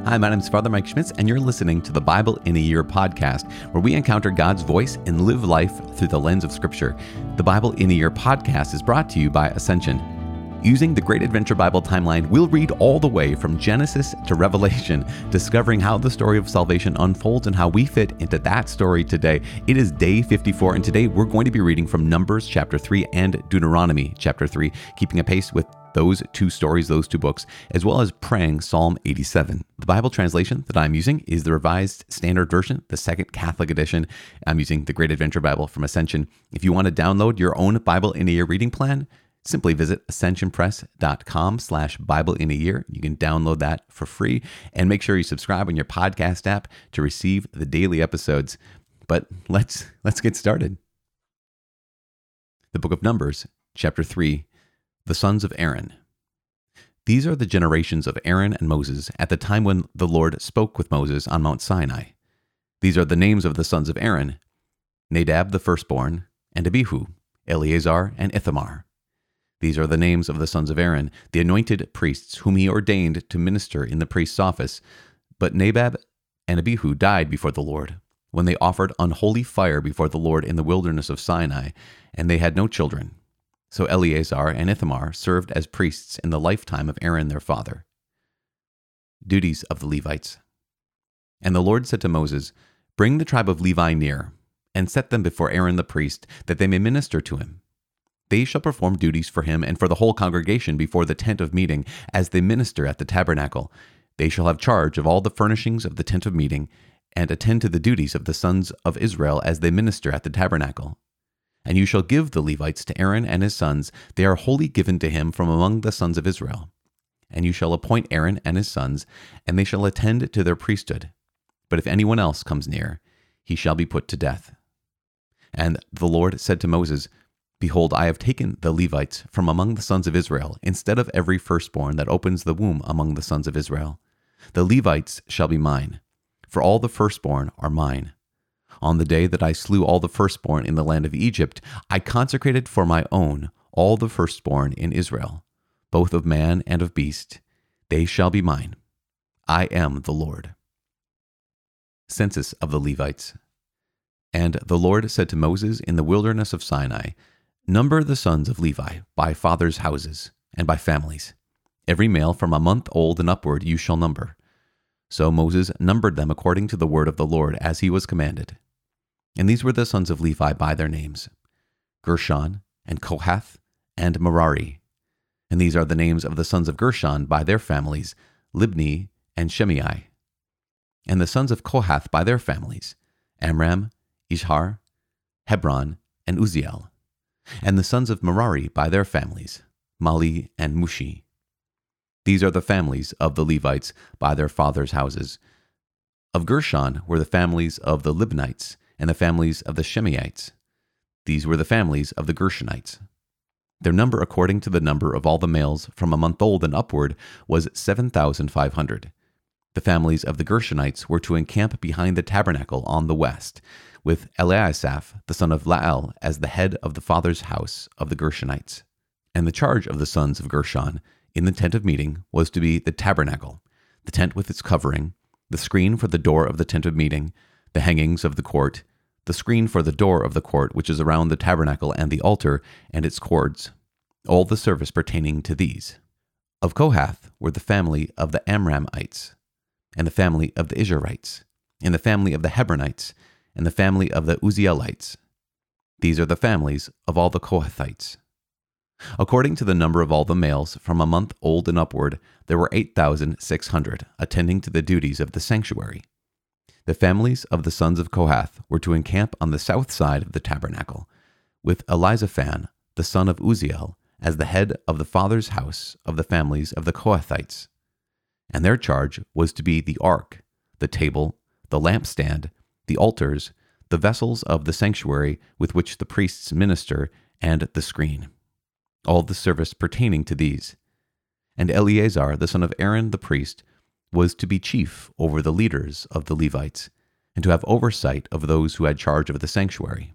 Hi, my name is Father Mike Schmitz, and you're listening to the Bible in a Year podcast, where we encounter God's voice and live life through the lens of Scripture. The Bible in a Year podcast is brought to you by Ascension. Using the Great Adventure Bible timeline, we'll read all the way from Genesis to Revelation, discovering how the story of salvation unfolds and how we fit into that story today. It is day 54, and today we're going to be reading from Numbers chapter 3 and Deuteronomy chapter 3, keeping a pace with those two stories, those two books, as well as praying Psalm 87. The Bible translation that I'm using is the Revised Standard Version, the Second Catholic Edition. I'm using the Great Adventure Bible from Ascension. If you want to download your own Bible in a Year reading plan, simply visit ascensionpress.com/Bible in a Year. You can download that for free, and make sure you subscribe on your podcast app to receive the daily episodes. But let's get started. The book of Numbers, chapter 3, the sons of Aaron. These are the generations of Aaron and Moses at the time when the Lord spoke with Moses on Mount Sinai. These are the names of the sons of Aaron: Nadab the firstborn, and Abihu, Eleazar, and Ithamar. These are the names of the sons of Aaron, the anointed priests, whom he ordained to minister in the priest's office. But Nadab and Abihu died before the Lord, when they offered unholy fire before the Lord in the wilderness of Sinai, and they had no children. So Eleazar and Ithamar served as priests in the lifetime of Aaron their father. Duties of the Levites. And the Lord said to Moses, "Bring the tribe of Levi near, and set them before Aaron the priest, that they may minister to him. They shall perform duties for him and for the whole congregation before the tent of meeting, as they minister at the tabernacle. They shall have charge of all the furnishings of the tent of meeting, and attend to the duties of the sons of Israel as they minister at the tabernacle. And you shall give the Levites to Aaron and his sons. They are wholly given to him from among the sons of Israel. And you shall appoint Aaron and his sons, and they shall attend to their priesthood. But if anyone else comes near, he shall be put to death." And the Lord said to Moses, "Behold, I have taken the Levites from among the sons of Israel, instead of every firstborn that opens the womb among the sons of Israel. The Levites shall be mine, for all the firstborn are mine. On the day that I slew all the firstborn in the land of Egypt, I consecrated for my own all the firstborn in Israel, both of man and of beast. They shall be mine. I am the Lord." Census of the Levites. And the Lord said to Moses in the wilderness of Sinai, "Number the sons of Levi by fathers' houses and by families. Every male from a month old and upward you shall number." So Moses numbered them according to the word of the Lord, as he was commanded. And these were the sons of Levi by their names: Gershon, and Kohath, and Merari. And these are the names of the sons of Gershon by their families: Libni and Shimei. And the sons of Kohath by their families: Amram, Ishhar, Hebron, and Uzziel. And the sons of Merari by their families: Mali and Mushi. These are the families of the Levites by their fathers' houses. Of Gershon were the families of the Libnites, and the families of the Shimeites. These were the families of the Gershonites. Their number according to the number of all the males from a month old and upward was 7,500. The families of the Gershonites were to encamp behind the tabernacle on the west, with Eliasaph the son of Lael as the head of the father's house of the Gershonites. And the charge of the sons of Gershon in the tent of meeting was to be the tabernacle, the tent with its covering, the screen for the door of the tent of meeting, the hangings of the court, the screen for the door of the court which is around the tabernacle, and the altar and its cords, all the service pertaining to these. Of Kohath were the family of the Amramites, and the family of the Isharites, and the family of the Hebronites, and the family of the Uzzielites. These are the families of all the Kohathites. According to the number of all the males from a month old and upward, there were 8,600 attending to the duties of the sanctuary. The families of the sons of Kohath were to encamp on the south side of the tabernacle, with Elizaphan, the son of Uzziel, as the head of the father's house of the families of the Kohathites. And their charge was to be the ark, the table, the lampstand, the altars, the vessels of the sanctuary with which the priests minister, and the screen. All the service pertaining to these. And Eleazar, the son of Aaron the priest, was to be chief over the leaders of the Levites, and to have oversight of those who had charge of the sanctuary.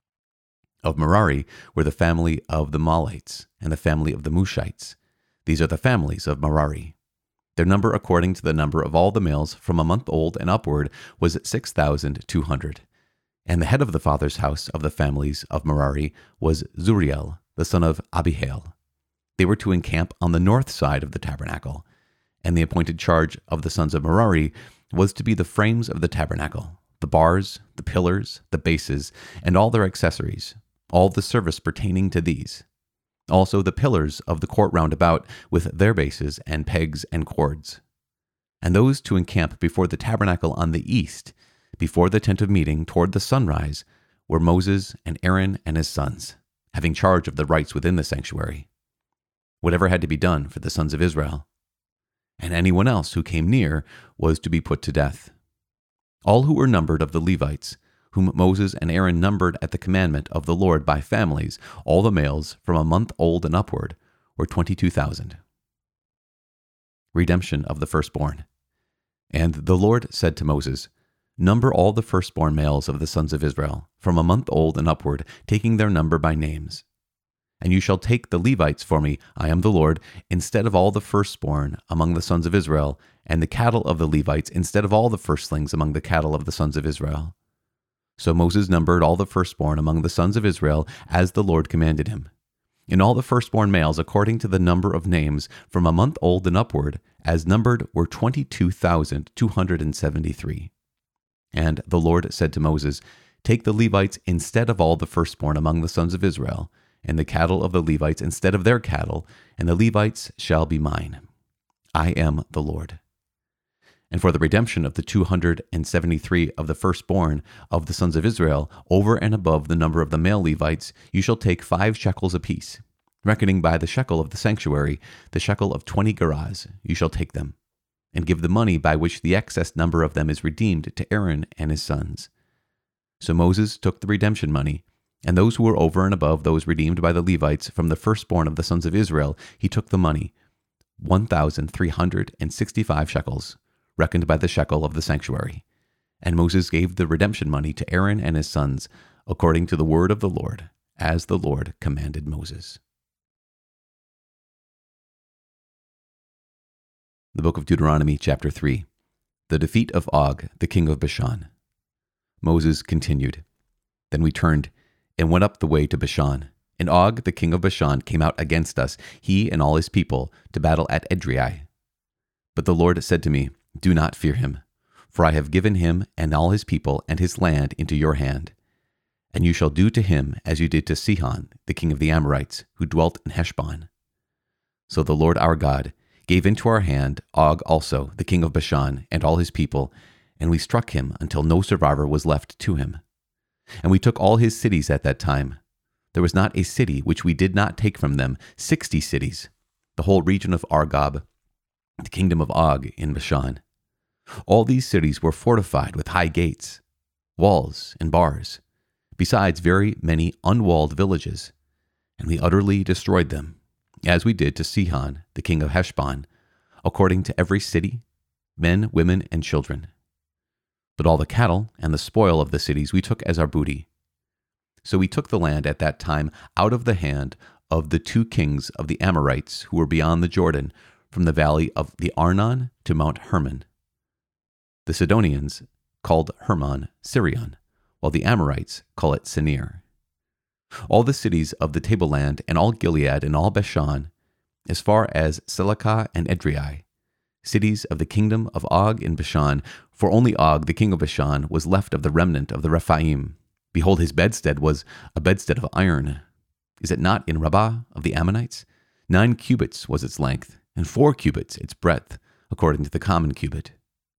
Of Merari were the family of the Malites and the family of the Mushites. These are the families of Merari. Their number according to the number of all the males from a month old and upward was 6,200. And the head of the father's house of the families of Merari was Zuriel, the son of Abihail. They were to encamp on the north side of the tabernacle, and the appointed charge of the sons of Merari was to be the frames of the tabernacle, the bars, the pillars, the bases, and all their accessories, all the service pertaining to these. Also the pillars of the court round about with their bases and pegs and cords. And those to encamp before the tabernacle on the east, before the tent of meeting toward the sunrise, were Moses and Aaron and his sons, having charge of the rites within the sanctuary. Whatever had to be done for the sons of Israel. And anyone else who came near was to be put to death. All who were numbered of the Levites, whom Moses and Aaron numbered at the commandment of the Lord by families, all the males from a month old and upward, were 22,000. Redemption of the firstborn. And the Lord said to Moses, Number all the firstborn males of the sons of Israel, from a month old and upward, taking their number by names. And you shall take the Levites for me, I am the Lord, instead of all the firstborn among the sons of Israel, and the cattle of the Levites instead of all the firstlings among the cattle of the sons of Israel. So Moses numbered all the firstborn among the sons of Israel, as the Lord commanded him. And all the firstborn males according to the number of names, from a month old and upward, as numbered were 22,273. And the Lord said to Moses, Take the Levites instead of all the firstborn among the sons of Israel, and the cattle of the Levites instead of their cattle, and the Levites shall be mine. I am the Lord. And for the redemption of the 273 of the firstborn of the sons of Israel, over and above the number of the male Levites, you shall take 5 shekels apiece, reckoning by the shekel of the sanctuary, the shekel of 20 gerahs, you shall take them, and give the money by which the excess number of them is redeemed to Aaron and his sons. So Moses took the redemption money, and those who were over and above those redeemed by the Levites from the firstborn of the sons of Israel, he took the money, 1,365 shekels, reckoned by the shekel of the sanctuary. And Moses gave the redemption money to Aaron and his sons, according to the word of the Lord, as the Lord commanded Moses. The book of Deuteronomy, chapter 3. The defeat of Og, the king of Bashan. Moses continued. Then we turned and went up the way to Bashan. And Og, the king of Bashan, came out against us, he and all his people, to battle at Edrei. But the Lord said to me, Do not fear him, for I have given him and all his people and his land into your hand. And you shall do to him as you did to Sihon, the king of the Amorites, who dwelt in Heshbon. So the Lord our God gave into our hand Og also, the king of Bashan, and all his people, and we struck him until no survivor was left to him. And we took all his cities at that time. There was not a city which we did not take from them, 60 cities, the whole region of Argob, the kingdom of Og in Bashan. All these cities were fortified with high gates, walls, and bars, besides very many unwalled villages, and we utterly destroyed them, as we did to Sihon, the king of Heshbon, according to every city, men, women, and children. But all the cattle and the spoil of the cities we took as our booty. So we took the land at that time out of the hand of the 2 kings of the Amorites who were beyond the Jordan, from the valley of the Arnon to Mount Hermon. The Sidonians called Hermon Sirion, while the Amorites call it Senir. All the cities of the tableland and all Gilead and all Bashan, as far as Selecah and Edrei, cities of the kingdom of Og in Bashan, for only Og, the king of Bashan, was left of the remnant of the Rephaim. Behold, his bedstead was a bedstead of iron. Is it not in Rabbah of the Ammonites? 9 cubits was its length, and 4 cubits its breadth, according to the common cubit.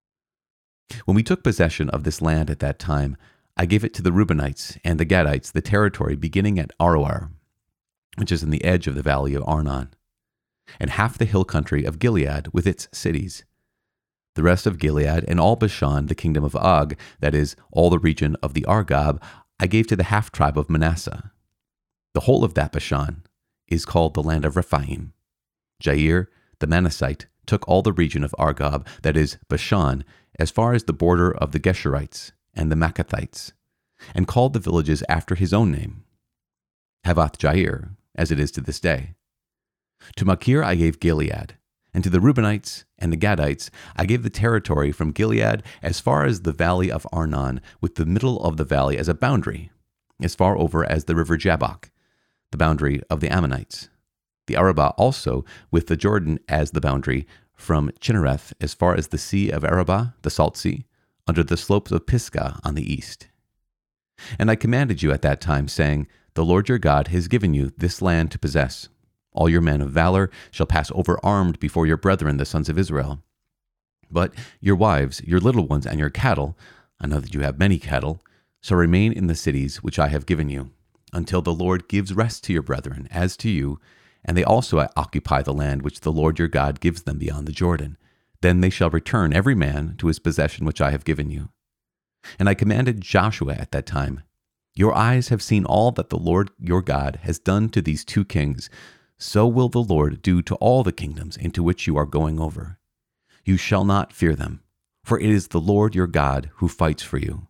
When we took possession of this land at that time, I gave it to the Reubenites and the Gadites, the territory beginning at Aroer, which is in the edge of the valley of Arnon, and half the hill country of Gilead with its cities. The rest of Gilead and all Bashan, the kingdom of Og, that is, all the region of the Argob, I gave to the half-tribe of Manasseh. The whole of that Bashan is called the land of Rephaim. Jair, the Manassite, took all the region of Argob, that is, Bashan, as far as the border of the Geshurites and the Maccathites, and called the villages after his own name, Havoth Jair, as it is to this day. To Machir I gave Gilead, And to the Reubenites and the Gadites, I gave the territory from Gilead as far as the valley of Arnon, with the middle of the valley as a boundary, as far over as the river Jabbok, the boundary of the Ammonites. The Arabah also, with the Jordan as the boundary, from Chinnereth as far as the sea of Arabah, the Salt Sea, under the slopes of Pisgah on the east. And I commanded you at that time, saying, The Lord your God has given you this land to possess. All your men of valor shall pass over armed before your brethren, the sons of Israel. But your wives, your little ones, and your cattle, I know that you have many cattle, shall remain in the cities which I have given you, until the Lord gives rest to your brethren, as to you, and they also occupy the land which the Lord your God gives them beyond the Jordan. Then they shall return every man to his possession which I have given you. And I commanded Joshua at that time, Your eyes have seen all that the Lord your God has done to these two kings. So will the Lord do to all the kingdoms into which you are going over. You shall not fear them, for it is the Lord your God who fights for you.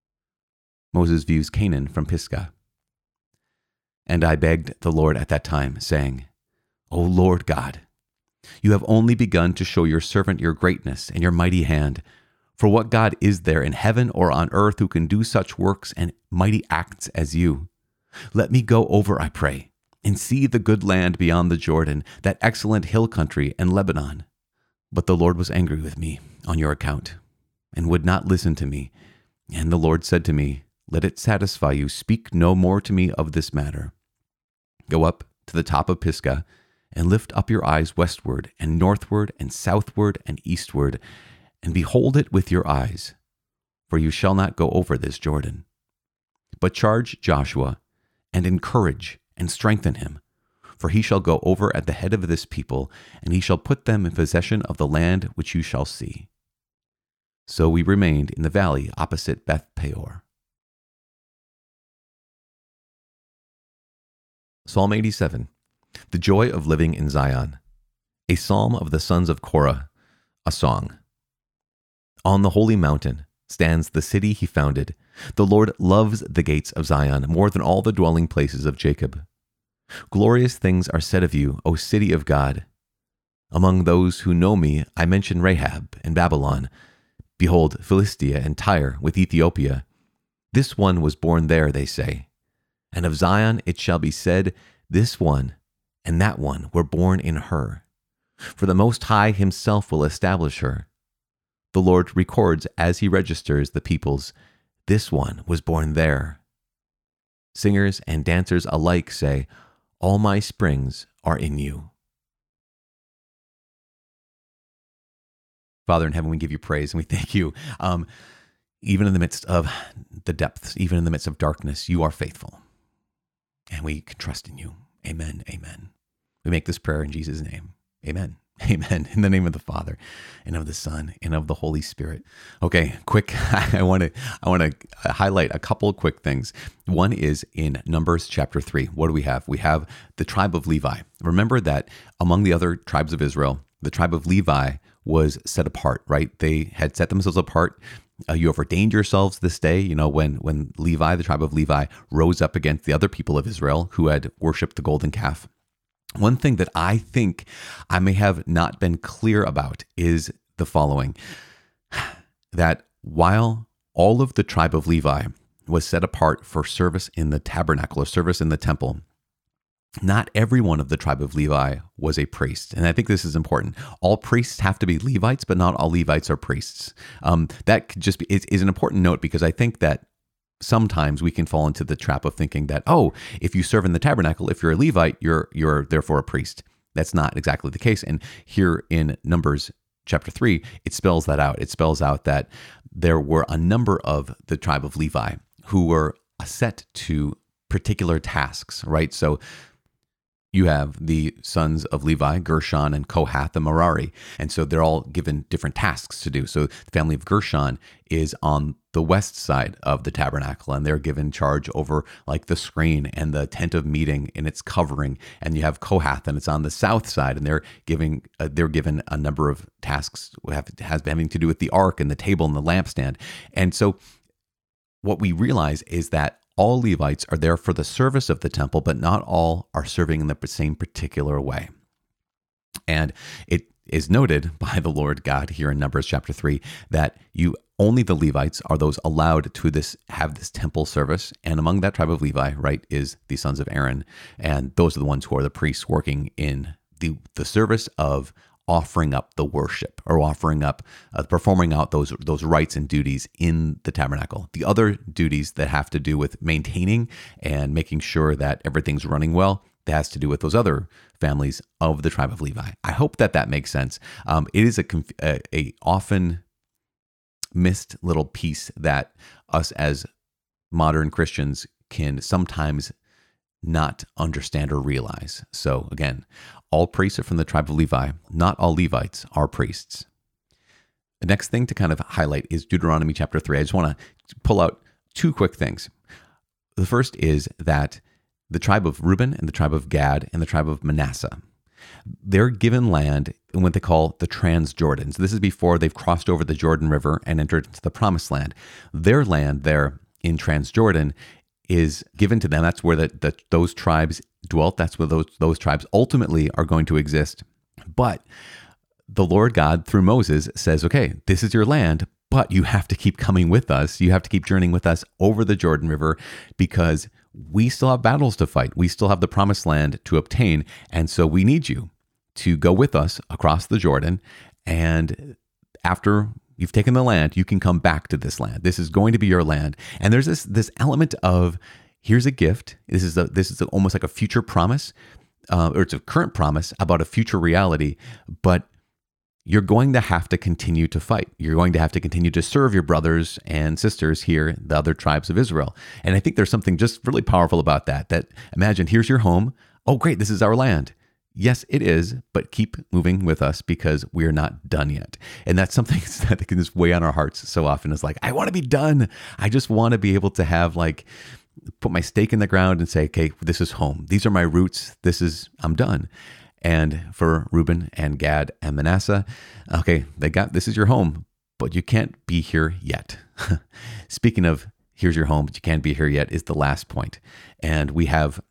Moses views Canaan from Pisgah. And I begged the Lord at that time, saying, O Lord God, you have only begun to show your servant your greatness and your mighty hand. For what God is there in heaven or on earth who can do such works and mighty acts as you? Let me go over, I pray, and see the good land beyond the Jordan, that excellent hill country and Lebanon. But the Lord was angry with me on your account, and would not listen to me. And the Lord said to me, Let it satisfy you, speak no more to me of this matter. Go up to the top of Pisgah, and lift up your eyes westward, and northward, and southward, and eastward, and behold it with your eyes, for you shall not go over this Jordan. But charge Joshua, and encourage, and strengthen him, for he shall go over at the head of this people, and he shall put them in possession of the land which you shall see. So we remained in the valley opposite Beth Peor. Psalm 87. The joy of living in Zion. A psalm of the sons of Korah, a song. On the holy mountain stands the city he founded. The Lord loves the gates of Zion more than all the dwelling places of Jacob. Glorious things are said of you, O city of God. Among those who know me, I mention Rahab and Babylon. Behold, Philistia and Tyre with Ethiopia. This one was born there, they say. And of Zion it shall be said, This one and that one were born in her. For the Most High himself will establish her. The Lord records as he registers the peoples, This one was born there. Singers and dancers alike say, All my springs are in you. Father in heaven, we give you praise and we thank you. Even in the midst of the depths, even in the midst of darkness, you are faithful. And we can trust in you. Amen. Amen. We make this prayer in Jesus' name. Amen. Amen. In the name of the Father and of the Son and of the Holy Spirit. Okay, quick. I want to highlight a couple of quick things. One is in Numbers chapter 3. What do we have? We have the tribe of Levi. Remember that among the other tribes of Israel, the tribe of Levi was set apart, right? They had set themselves apart. You have ordained yourselves this day. You know, when Levi, the tribe of Levi, rose up against the other people of Israel who had worshipped the golden calf. One thing that I think I may have not been clear about is the following, that while all of the tribe of Levi was set apart for service in the tabernacle or service in the temple, not everyone of the tribe of Levi was a priest. And I think this is important. All priests have to be Levites, but not all Levites are priests. That could just be, is an important note, because I think that sometimes we can fall into the trap of thinking that, oh, if you serve in the tabernacle, if you're a Levite, you're therefore a priest. That's not exactly the case. And here in Numbers chapter 3, it spells that out. It spells out that there were a number of the tribe of Levi who were set to particular tasks, right? So you have the sons of Levi, Gershon and Kohath and Merari. And so they're all given different tasks to do. So the family of Gershon is on the west side of the tabernacle, and they're given charge over like the screen and the tent of meeting and its covering. And you have Kohath, and it's on the south side, and they're given a number of tasks having to do with the ark and the table and the lampstand. And so what we realize is that all Levites are there for the service of the temple, but not all are serving in the same particular way. And is noted by the Lord God here in Numbers chapter 3 that only the Levites are those allowed to have this temple service. And among that tribe of Levi, right, is the sons of Aaron. And those are the ones who are the priests working in the service of offering up the worship, or offering up, performing out those rights and duties in the tabernacle. The other duties that have to do with maintaining and making sure that everything's running well, that has to do with those other families of the tribe of Levi. I hope that makes sense. It is a often missed little piece that us as modern Christians can sometimes not understand or realize. So again, all priests are from the tribe of Levi. Not all Levites are priests. The next thing to kind of highlight is Deuteronomy chapter 3. I just want to pull out two quick things. The first is that the tribe of Reuben and the tribe of Gad and the tribe of Manasseh, they're given land in what they call the Transjordan. So this is before they've crossed over the Jordan River and entered into the Promised Land. Their land there in Transjordan is given to them. That's where those tribes dwelt. That's where those tribes ultimately are going to exist. But the Lord God, through Moses, says, okay, this is your land, but you have to keep coming with us. You have to keep journeying with us over the Jordan River, because we still have battles to fight. We still have the Promised Land to obtain. And so we need you to go with us across the Jordan. And after you've taken the land, you can come back to this land. This is going to be your land. And there's this element of, here's a gift. This is almost like a future promise, or it's a current promise about a future reality, but you're going to have to continue to fight. You're going to have to continue to serve your brothers and sisters here, the other tribes of Israel. And I think there's something just really powerful about that imagine, here's your home. Oh, great, this is our land. Yes, it is, but keep moving with us, because we're not done yet. And that's something that can just weigh on our hearts so often, is like, I want to be done. I just want to be able to have, like, put my stake in the ground and say, okay, this is home. These are my roots. I'm done. And for Reuben and Gad and Manasseh, okay, this is your home, but you can't be here yet. Speaking of here's your home, but you can't be here yet, is the last point. And we have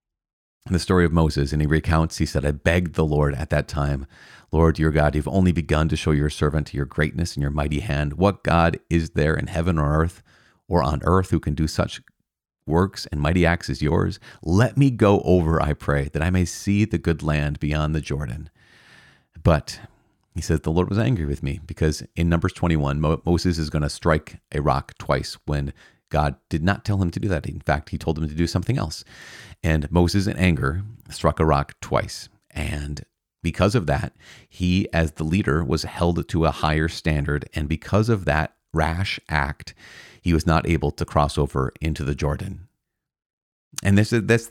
the story of Moses, and he said, I begged the Lord at that time, Lord, your God, you've only begun to show your servant your greatness and your mighty hand. What God is there in heaven or on earth who can do such works and mighty acts as yours? Let me go over, I pray, that I may see the good land beyond the Jordan. But he says, the Lord was angry with me, because in Numbers 21, Moses is going to strike a rock twice when God did not tell him to do that. In fact, he told him to do something else. And Moses, in anger, struck a rock twice. And because of that, he, as the leader, was held to a higher standard. And because of that rash act, he was not able to cross over into the Jordan. And that's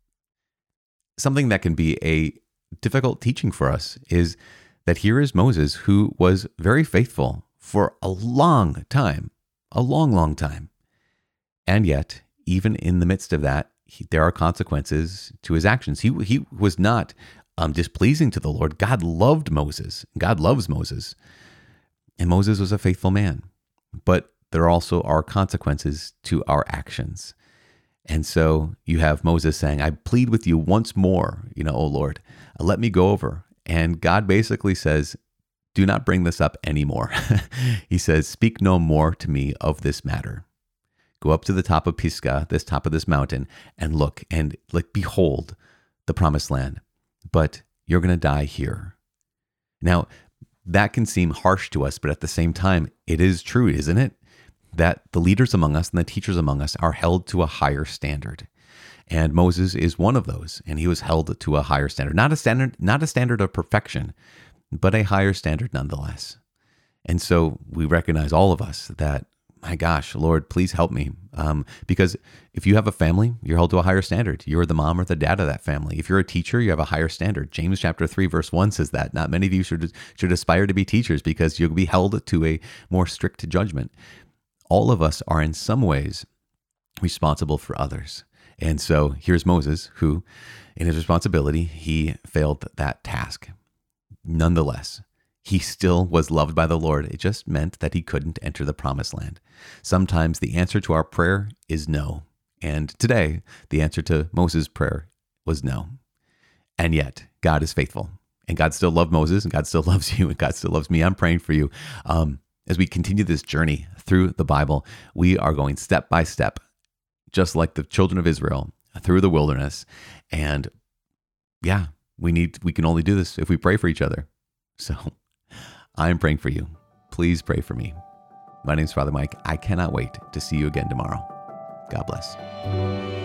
something that can be a difficult teaching for us, is that here is Moses, who was very faithful for a long time, a long, long time. And yet, even in the midst of that, there are consequences to his actions. He was not displeasing to the Lord. God loved Moses. God loves Moses. And Moses was a faithful man. But there also are consequences to our actions. And so you have Moses saying, I plead with you once more, O Lord, let me go over. And God basically says, do not bring this up anymore. He says, speak no more to me of this matter. Go up to the top of Pisgah, top of this mountain, and look, and behold the promised land. But you're going to die here. Now, that can seem harsh to us, but at the same time, it is true, isn't it? That the leaders among us and the teachers among us are held to a higher standard. And Moses is one of those, and he was held to a higher standard. Not a standard of perfection, but a higher standard nonetheless. And so we recognize, all of us, that, my gosh, Lord, please help me. Because if you have a family, you're held to a higher standard. You're the mom or the dad of that family. If you're a teacher, you have a higher standard. James chapter 3, verse 1 says that. Not many of you should aspire to be teachers, because you'll be held to a more strict judgment. All of us are in some ways responsible for others. And so here's Moses, who, in his responsibility, he failed that task. Nonetheless, he still was loved by the Lord. It just meant that he couldn't enter the promised land. Sometimes the answer to our prayer is no. And today, the answer to Moses' prayer was no. And yet, God is faithful. And God still loved Moses, and God still loves you, and God still loves me. I'm praying for you. As we continue this journey through the Bible, we are going step by step, just like the children of Israel, through the wilderness. And yeah, we can only do this if we pray for each other. So I'm praying for you. Please pray for me. My name is Father Mike. I cannot wait to see you again tomorrow. God bless.